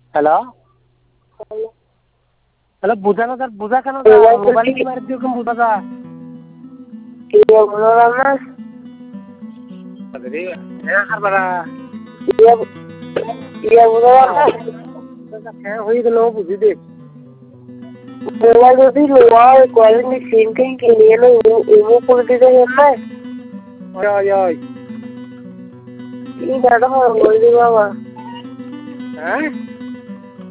hello hello বুঝা না sir বুঝা কেন মোবাইলে কি মারি দিও বুঝা যা iya beneran mas jadi ya harba iya iya beneran mas হয়ে গেল বুঝি দে মোবাইল যদি লোয়ার কোয়ালিটি সিম কিন কিনে এলো এমো করে দিতে হয় ওই ওই কি দাদা হয় বলবি বাবা হ্যাঁ